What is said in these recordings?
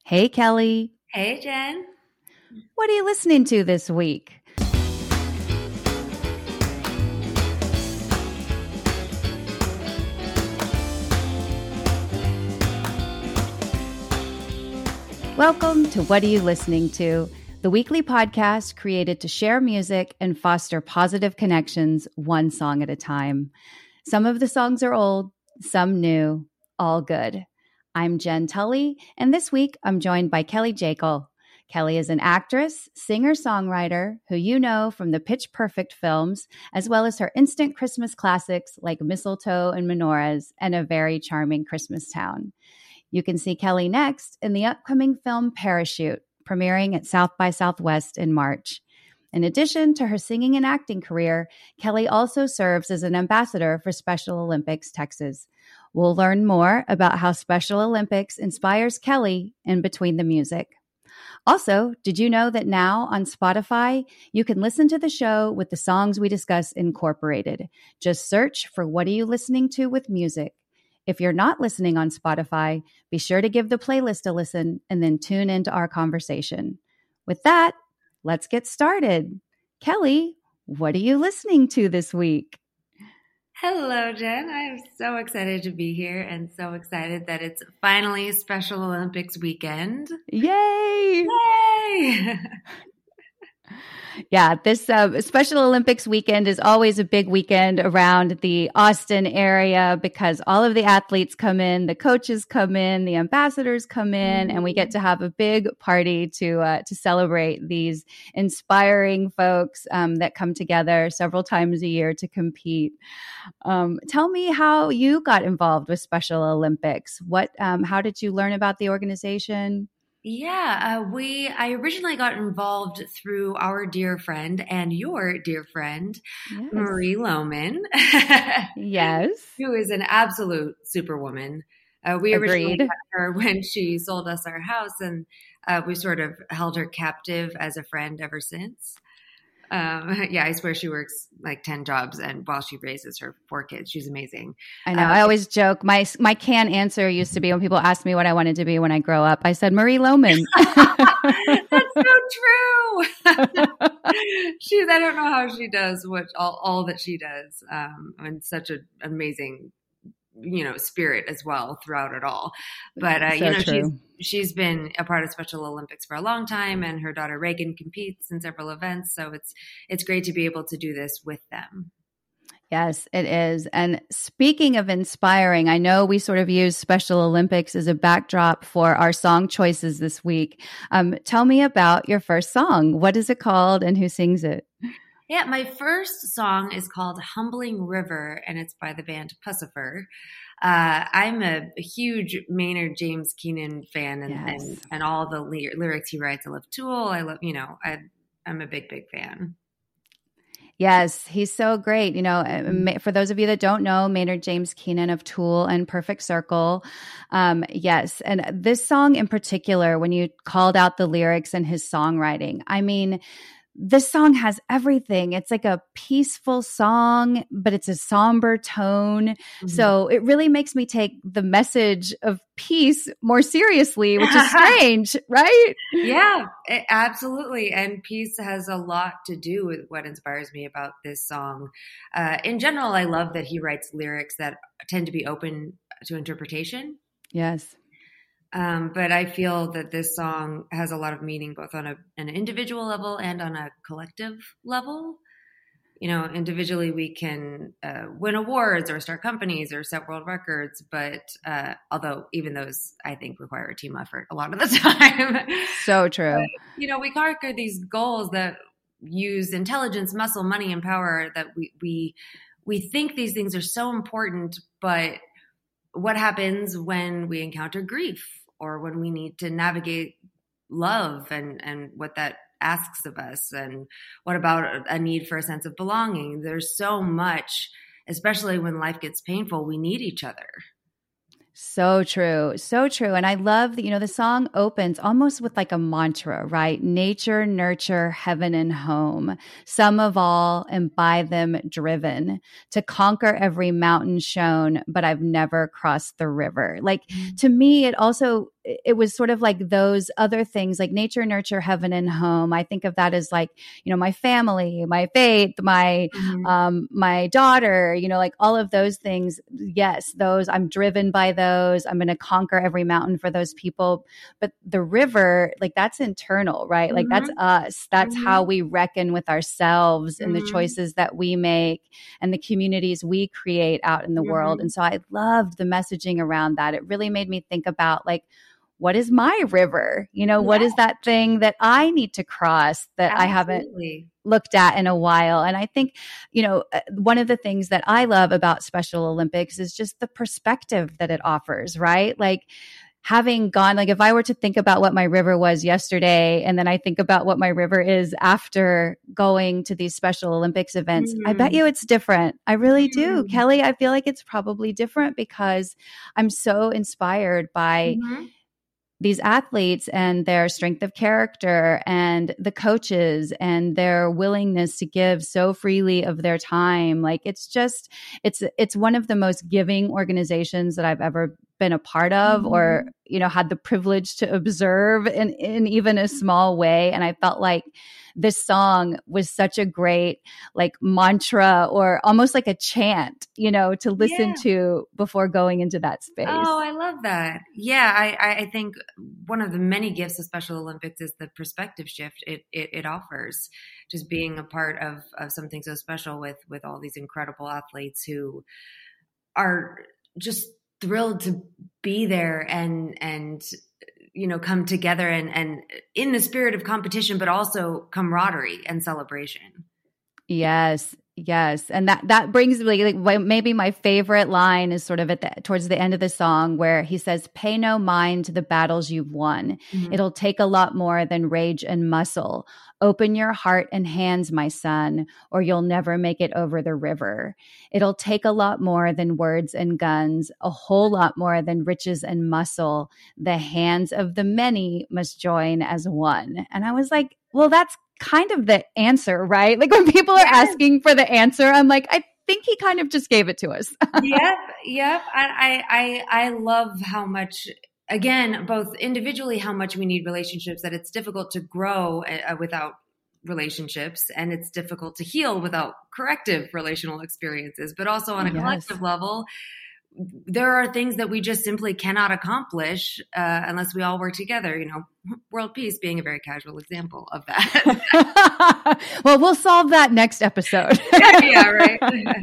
Hey, Kelly. Hey, Jen. What are you listening to this week? Welcome to What Are You Listening To, the weekly podcast created to share music and foster positive connections one song at a time. Some of the songs are old, some new, all good. I'm Jen Tully, and this week I'm joined by Kelly Jekyll. Kelly is an actress, singer-songwriter who you know from the Pitch Perfect films, as well as her instant Christmas classics like Mistletoe and Menorahs and A Very Charming Christmas Town. You can see Kelly next in the upcoming film Parachute, premiering at South by Southwest in March. In addition to her singing and acting career, Kelly also serves as an ambassador for Special Olympics Texas. We'll learn more about how Special Olympics inspires Kelly in between the music. Also, did you know that now on Spotify, you can listen to the show with the songs we discuss incorporated? Just search for What Are You Listening To with Music. If you're not listening on Spotify, be sure to give the playlist a listen and then tune into our conversation. With that, let's get started. Kelly, what are you listening to this week? Hello, Jen. I am so excited to be here and so excited that it's finally Special Olympics weekend. Yay! Yay! Yeah, this Special Olympics weekend is always a big weekend around the Austin area because all of the athletes come in, the coaches come in, the ambassadors come in, and we get to have a big party to celebrate these inspiring folks that come together several times a year to compete. Tell me how you got involved with Special Olympics. How did you learn about the organization? Yeah, I originally got involved through our dear friend and your dear friend, Yes. Marie Lohman. Yes. Who is an absolute superwoman. We originally met her when she sold us our house, and we sort of held her captive as a friend ever since. Yeah, I swear she works like 10 jobs and while she raises her 4 kids. She's amazing. I know. I always joke. My canned answer used to be when people asked me what I wanted to be when I grow up, I said Marie Lohman. That's so true. I don't know how she does all that she does. And such an amazing spirit as well throughout it all. But she's been a part of Special Olympics for a long time, and her daughter Reagan competes in several events. So it's great to be able to do this with them. Yes, it is. And speaking of inspiring, I know we sort of use Special Olympics as a backdrop for our song choices this week. Tell me about your first song. What is it called and who sings it? Yeah, my first song is called Humbling River, and it's by the band Puscifer. I'm a huge Maynard James Keenan fan and all the lyrics he writes. I love Tool. I love, I'm a big, big fan. Yes, he's so great. For those of you that don't know, Maynard James Keenan of Tool and Perfect Circle. Yes. And this song in particular, when you called out the lyrics and his songwriting, I mean, this song has everything. It's like a peaceful song, but it's a somber tone. Mm-hmm. So it really makes me take the message of peace more seriously, which is strange, right? Yeah, absolutely. And peace has a lot to do with what inspires me about this song. In general, I love that he writes lyrics that tend to be open to interpretation. Yes. But I feel that this song has a lot of meaning, both on an individual level and on a collective level. Individually we can win awards or start companies or set world records, but although even those, I think, require a team effort a lot of the time. So true. But, we conquer these goals that use intelligence, muscle, money, and power, that we think these things are so important, but what happens when we encounter grief or when we need to navigate love and what that asks of us? And what about a need for a sense of belonging? There's so much, especially when life gets painful, we need each other. So true. So true. And I love that, the song opens almost with like a mantra, right? Nature, nurture, heaven and home. Some of all, and by them driven. To conquer every mountain shown, but I've never crossed the river. Like, to me, it also it was sort of like those other things like nature, nurture, heaven, and home. I think of that as like, my family, my faith, my daughter, like all of those things. Yes, those, I'm driven by those. I'm going to conquer every mountain for those people. But the river, like that's internal, right? Like that's us. That's how we reckon with ourselves and the choices that we make and the communities we create out in the world. And so I loved the messaging around that. It really made me think about like, what is my river? What is that thing that I need to cross that I haven't looked at in a while? And I think, one of the things that I love about Special Olympics is just the perspective that it offers, right? Like having gone, like if I were to think about what my river was yesterday, and then I think about what my river is after going to these Special Olympics events, I bet you it's different. I really do. Kelly, I feel like it's probably different because I'm so inspired by these athletes and their strength of character and the coaches and their willingness to give so freely of their time. Like it's one of the most giving organizations that I've ever been a part of or, had the privilege to observe in even a small way. And I felt like this song was such a great like mantra or almost like a chant, to listen to before going into that space. Oh, I love that. Yeah. I think one of the many gifts of Special Olympics is the perspective shift it offers, just being a part of something so special with all these incredible athletes who are just thrilled to be there and come together and in the spirit of competition, but also camaraderie and celebration. Yes. And that brings me like maybe my favorite line is sort of towards the end of the song where he says, pay no mind to the battles you've won. It'll take a lot more than rage and muscle. Open your heart and hands, my son, or you'll never make it over the river. It'll take a lot more than words and guns, a whole lot more than riches and muscle. The hands of the many must join as one. And I was like, well, that's kind of the answer, right? Like when people are asking for the answer, I'm like, I think he kind of just gave it to us. Yep. I love how much, again, both individually, how much we need relationships, that it's difficult to grow without relationships, and it's difficult to heal without corrective relational experiences, but also on a collective level, there are things that we just simply cannot accomplish unless we all work together. World peace being a very casual example of that. Well, we'll solve that next episode. Yeah, right.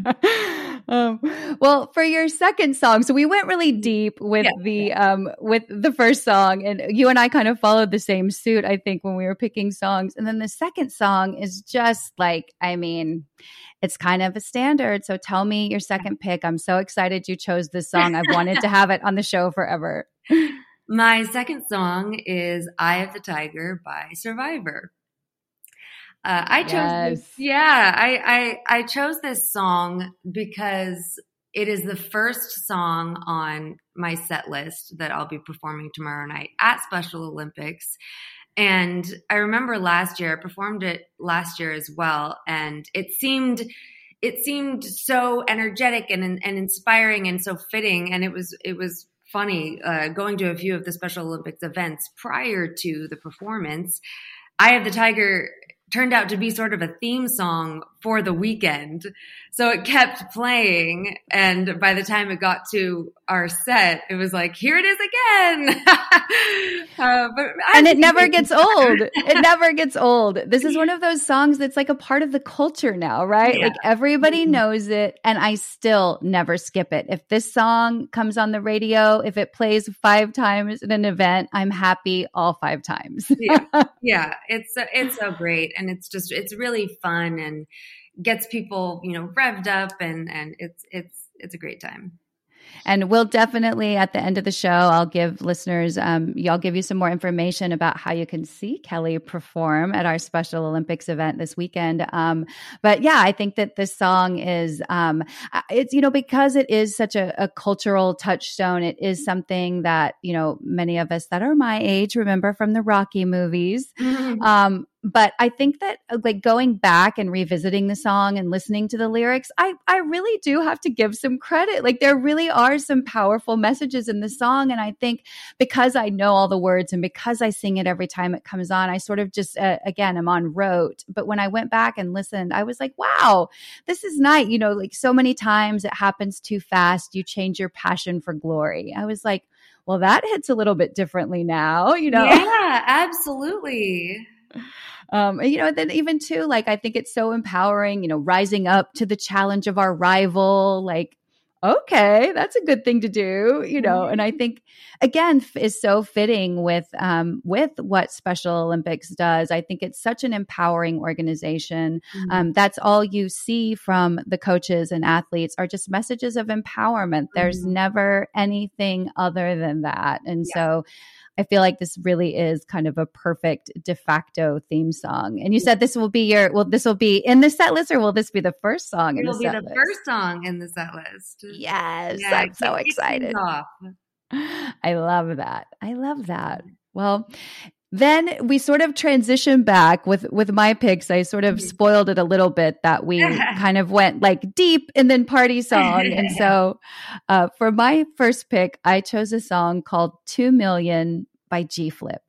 Well, for your second song, so we went really deep with the first song, and you and I kind of followed the same suit, I think, when we were picking songs. And then the second song is just like, it's kind of a standard. So tell me your second pick. I'm so excited you chose this song. I've wanted to have it on the show forever. My second song is Eye of the Tiger by Survivor. I chose I chose this song because it is the first song on my set list that I'll be performing tomorrow night at Special Olympics. And I remember last year, I performed it last year as well. And it seemed so energetic and inspiring and so fitting. And it was funny, going to a few of the Special Olympics events prior to the performance. Eye of the Tiger turned out to be sort of a theme song for the weekend. So it kept playing. And by the time it got to our set, it was like, here it is again. And it never gets old. It never gets old. This is one of those songs that's like a part of the culture now, right? Yeah. Like everybody knows it. And I still never skip it. If this song comes on the radio, if it plays 5 times at an event, I'm happy all 5 times. Yeah. It's so great. And it's really fun and gets people, revved up and it's a great time. And we'll definitely, at the end of the show, I'll give listeners, I'll give you some more information about how you can see Kelly perform at our Special Olympics event this weekend. But yeah, I think that this song is, it's, because it is such a cultural touchstone, it is something that, many of us that are my age remember from the Rocky movies. But I think that like going back and revisiting the song and listening to the lyrics, I really do have to give some credit. Like there really are some powerful messages in the song. And I think because I know all the words and because I sing it every time it comes on, I sort of just, again, I'm on rote. But when I went back and listened, I was like, wow, this is nice. You know, like so many times it happens too fast. You change your passion for glory. I was like, well, that hits a little bit differently now, you know? Yeah, absolutely. You know, then even too, like, I think it's so empowering, you know, rising up to the challenge of our rival, like, okay, that's a good thing to do, you know, and I think again is so fitting with what Special Olympics does. I think it's such an empowering organization. That's all you see from the coaches and athletes are just messages of empowerment. There's never anything other than that. And so I feel like this really is kind of a perfect de facto theme song. And you said this will be this will be in the set list, or will this be the first song in the set list? It'll be the first song in the set list. Yes, yeah, I'm so excited. I love that. I love that. Well, then we sort of transition back with my picks. I sort of spoiled it a little bit that we kind of went like deep and then party song. And so for my first pick, I chose a song called 2 Million by G-Flip.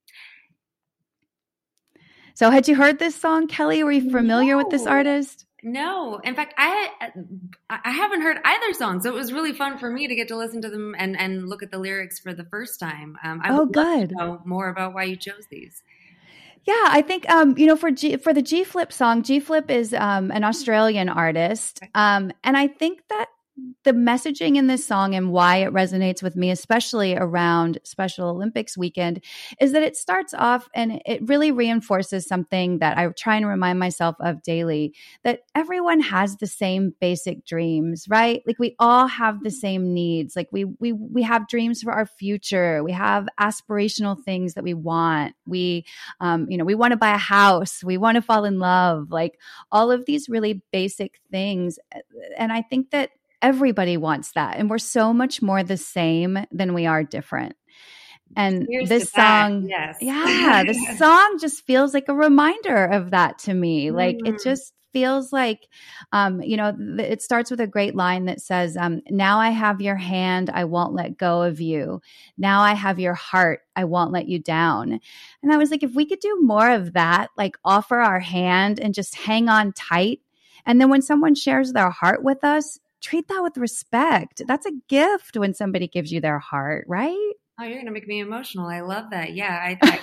So had you heard this song, Kelly? Were you familiar with this artist? No. In fact, I haven't heard either song. So it was really fun for me to get to listen to them and look at the lyrics for the first time. I would love to know more about why you chose these. Yeah, I think, you know, for the G-Flip song, G-Flip is an Australian artist. And I think that the messaging in this song and why it resonates with me, especially around Special Olympics weekend, is that it starts off and it really reinforces something that I try and remind myself of daily, that everyone has the same basic dreams, right? Like we all have the same needs. Like we have dreams for our future. We have aspirational things that we want. We, you know, we want to buy a house. We want to fall in love, like all of these really basic things. And I think that everybody wants that. And we're so much more the same than we are different. And this song, this song just feels like a reminder of that to me. Like it just feels like, you know, it starts with a great line that says, now I have your hand, I won't let go of you. Now I have your heart, I won't let you down. And I was like, if we could do more of that, like offer our hand and just hang on tight. And then when someone shares their heart with us, treat that with respect. That's a gift when somebody gives you their heart, right? Oh, you're going to make me emotional. I love that. Yeah,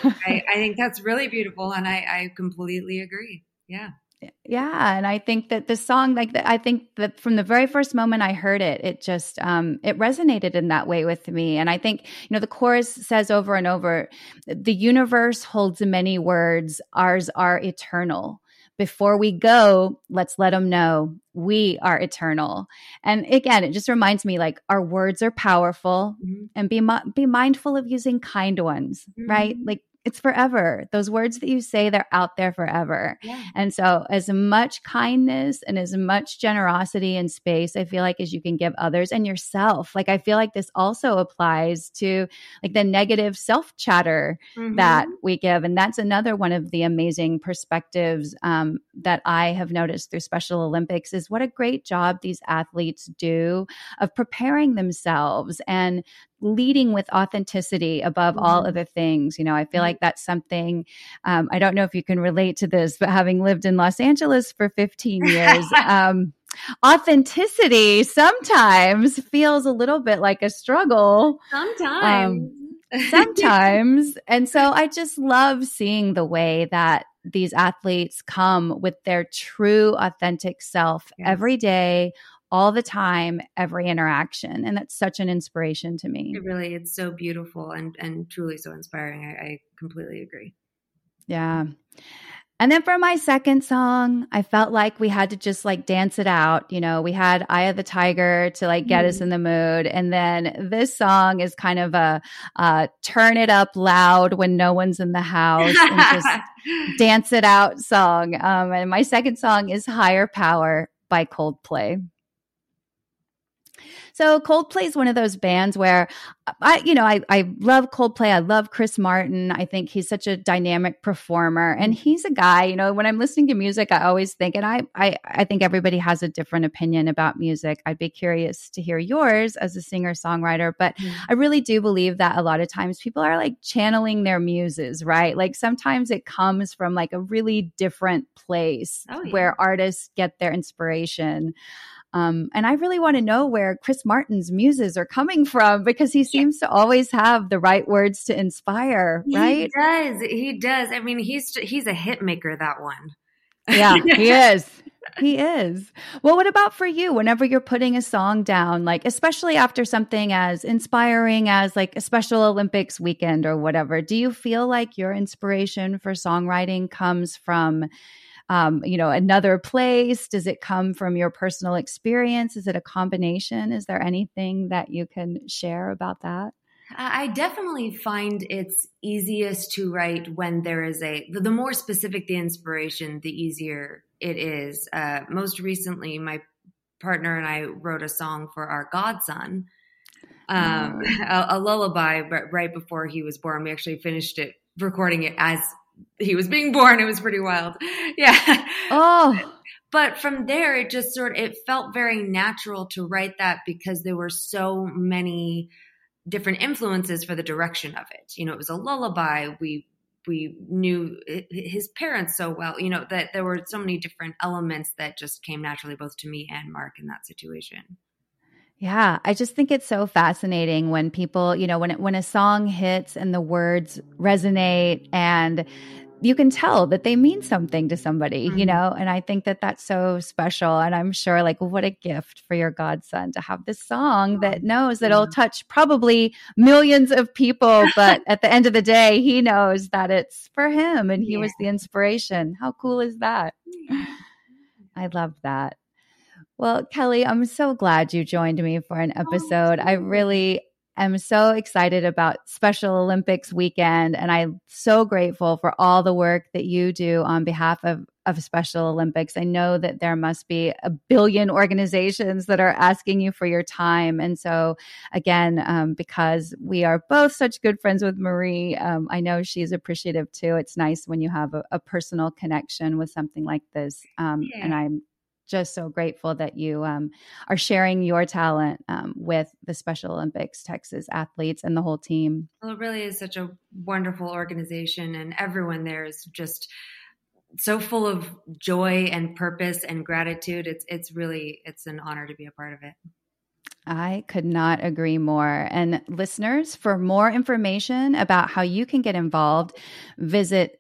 I think that's really beautiful. And I completely agree. Yeah. Yeah. And I think that the song, like I think that from the very first moment I heard it, it just, it resonated in that way with me. And I think, you know, the chorus says over and over, the universe holds many words, ours are eternal. Before we go, let's let them know we are eternal. And again, it just reminds me like our words are powerful and be mindful of using kind ones, right? Like it's forever. Those words that you say, they're out there forever. Yeah. And so as much kindness and as much generosity and space, I feel like as you can give others and yourself, like I feel like this also applies to like the negative self chatter that we give. And that's another one of the amazing perspectives that I have noticed through Special Olympics is what a great job these athletes do of preparing themselves and leading with authenticity above all other things. You know, I feel like that's something, I don't know if you can relate to this, but having lived in Los Angeles for 15 years, authenticity sometimes feels a little bit like a struggle. Sometimes. And so I just love seeing the way that these athletes come with their true, authentic self every day, all the time, every interaction. And that's such an inspiration to me. It's so beautiful and truly so inspiring. I completely agree. Yeah. And then for my second song, I felt like we had to just like dance it out. You know, we had Eye of the Tiger to like get us in the mood. And then this song is kind of a turn it up loud when no one's in the house and just dance it out song. And my second song is Higher Power by Coldplay. So Coldplay is one of those bands where I love Coldplay. I love Chris Martin. I think he's such a dynamic performer, and he's a guy, when I'm listening to music, I always think, and I think everybody has a different opinion about music. I'd be curious to hear yours as a singer-songwriter, but I really do believe that a lot of times people are like channeling their muses, right? Like sometimes it comes from like a really different place where artists get their inspiration. And I really want to know where Chris Martin's muses are coming from, because he seems to always have the right words to inspire, right? He does. I mean, he's a hit maker, that one. Yeah, he is. He is. Well, what about for you? Whenever you're putting a song down, like especially after something as inspiring as like a Special Olympics weekend or whatever, do you feel like your inspiration for songwriting comes from another place? Does it come from your personal experience? Is it a combination? Is there anything that you can share about that? I definitely find it's easiest to write when there is the more specific the inspiration, the easier it is. Most recently, my partner and I wrote a song for our godson, a lullaby, but right before he was born. We actually finished recording it as he was being born. It was pretty wild. Yeah. Oh. But from there, it felt very natural to write that, because there were so many different influences for the direction of it. It was a lullaby. We knew his parents so well, that there were so many different elements that just came naturally both to me and Mark in that situation. Yeah, I just think it's so fascinating when people, when a song hits and the words resonate and you can tell that they mean something to somebody, and I think that that's so special. And I'm sure what a gift for your godson to have this song that knows that it'll touch probably millions of people. But at the end of the day, he knows that it's for him and he was the inspiration. How cool is that? I love that. Well, Kelly, I'm so glad you joined me for an episode. I really am so excited about Special Olympics weekend, and I'm so grateful for all the work that you do on behalf of Special Olympics. I know that there must be a billion organizations that are asking you for your time. And so again, because we are both such good friends with Marie, I know she's appreciative too. It's nice when you have a personal connection with something like this. And I'm just so grateful that you are sharing your talent with the Special Olympics Texas athletes and the whole team. Well, it really is such a wonderful organization, and everyone there is just so full of joy and purpose and gratitude. It's an honor to be a part of it. I could not agree more. And listeners, for more information about how you can get involved, visit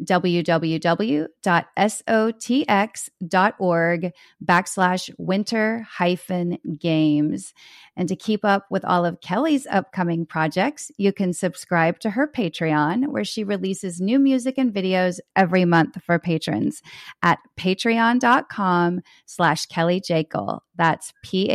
www.sotx.org/winter-games. And to keep up with all of Kelly's upcoming projects, you can subscribe to her Patreon, where she releases new music and videos every month for patrons at patreon.com/Kelly Jekyll. That's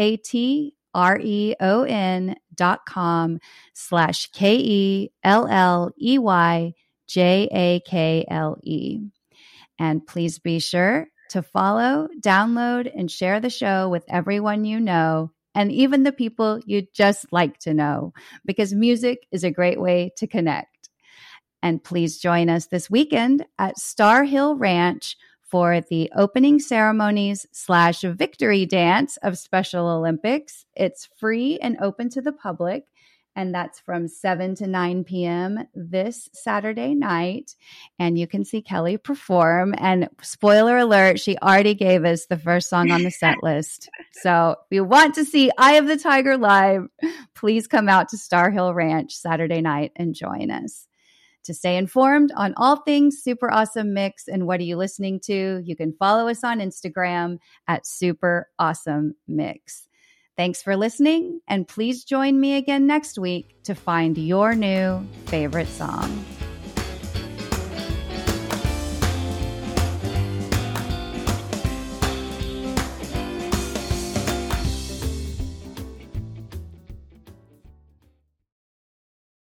patreon.com/KELLEYJAKLE. And please be sure to follow, download, and share the show with everyone you know, and even the people you'd just like to know, because music is a great way to connect. And please join us this weekend at Star Hill Ranch for the opening ceremonies / victory dance of Special Olympics. It's free and open to the public, and that's from 7 to 9 p.m. this Saturday night. And you can see Kelly perform. And spoiler alert, she already gave us the first song on the set list. So if you want to see Eye of the Tiger live, please come out to Star Hill Ranch Saturday night and join us. To stay informed on all things Super Awesome Mix and what are you listening to, you can follow us on Instagram at Super Awesome Mix. Thanks for listening, and please join me again next week to find your new favorite song.